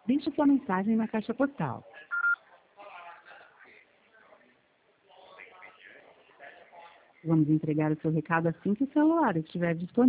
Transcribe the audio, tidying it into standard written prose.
Deixe sua mensagem na caixa postal. Vamos entregar o seu recado assim que o celular estiver disponível.